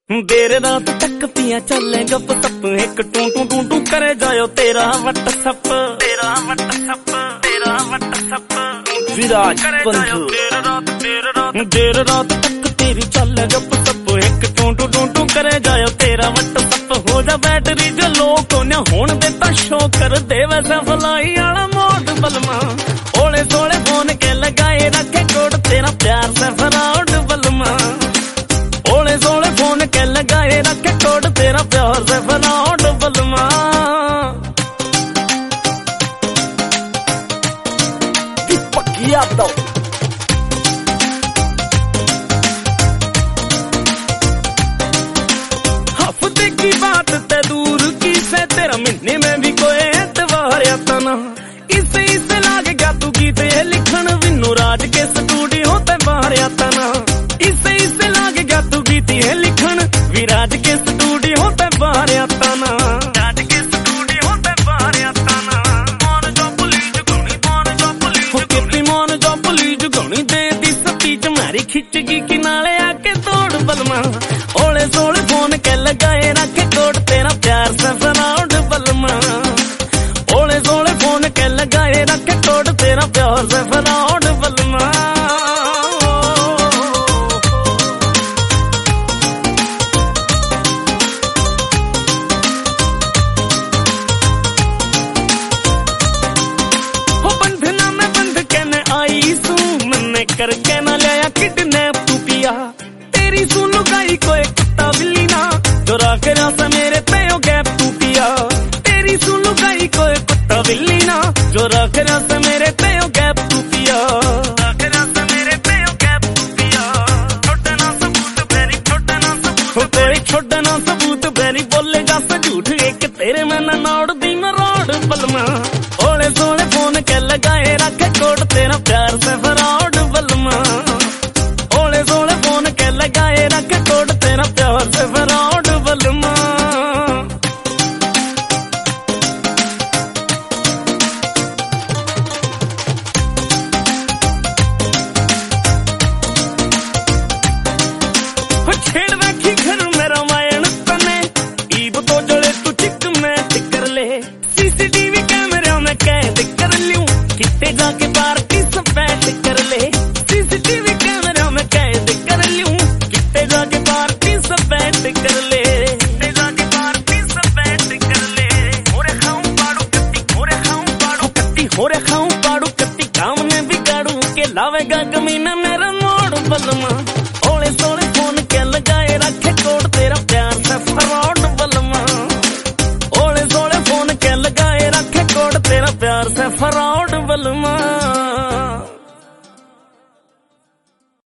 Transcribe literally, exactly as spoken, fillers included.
देर रात तक पिया चले गप सप एक टू टू टू टू करे जायो तेरा वट सप तेरा वट सप तेरा वट सप विराज बंधु देर रात देर रात देर रात तक तेरी चले गप सप एक टू टू टू टू करे जायो तेरा वट सप हो जा बैटरी जो लो को न होण देता शो कर दे वैसा फलाई वाला मोड बलमा ओले सोले फोन के लगाए रखे कोड तेरा प्यार से फराउड बलमा ओले सोले फोन के लगाए रखे कोड तेरा प्यार से फराउड बलमा पकिया दो हफ्ते की बात ते दूर की से तेरा महीने में भी कोई एतवार आता ना इसे इसे लागे क्या तू गीत ये लिखन विन्नू राज के स्टूडियो ते बाहर आता ना इसे इसे लागे क्या तू गीत ये लिखन विराज के स्टूडियो ते बाहर आता ना राज के स्टूडियो ते बाहर आता ना मन जो पुलिस गणी मन जो पुलिस कितनी मन जो पुलिस गणी दे दी स्पीच मारी खिंच गई किनारे आके तोड़ बलमा ओले सोले फोन के लगाए रखे कोड तेरा प्यार से फराउड बलमा ओले सोले फोन के लगाए रखे कोड तेरा प्यार से फराउड बलमा हो बंधना में बंध के न आई सू मैंने करके न लिया किडनैप तू पिया तेरी सुन लुगाई कोई कुत्ता बिल्ली ना जो राख रहा मेरे पे गैप तू पिया तेरी सुन लुगाई कोई कुत्ता बिल्ली ना जो रख रहा मेरे पे गैप तू पिया रख रहा मेरे पे गैप तू पिया छोड़ना सबूत बेरी छोड़ना सबूत कोई छोड़ना सबूत बेरी बोलेगा सा झूठ एक तेरे में ना नौड़ दी मरोड़ बलमा ओले सोले फोन के लगाए रखे कोड तेरा प्यार से फराउड बलमा ओले सोले फोन के लगाए रखे कोड तेरा प्यार से फराउड बलमा छेड़ रखी घर में रामायण तने ईब तो जड़े तू चिक में टिकर ले सीसीटीवी कैमरे में कैद कर लूं कितने जाके पार्टी सब बैठ कर ले सीसीटीवी कैमरे में कैद कर लूं कितने जाके पार्टी सब बैठ कर ले कितने जाके पार्टी सब बैठ कर ले होरे खाऊं पाड़ू कत्ती होरे खाऊं पाड़ू कत्ती होरे खाऊं पाड़ू कत्ती काम में बिगाड़ू के लावेगा कमीना मेरा मोड़ बलमा ओले सोले फोन के लगाए रखे कोड तेरा प्यार से फराउड बलमा ओले सोले फोन के लगाए रखे कोड तेरा प्यार से फराउड बलमा।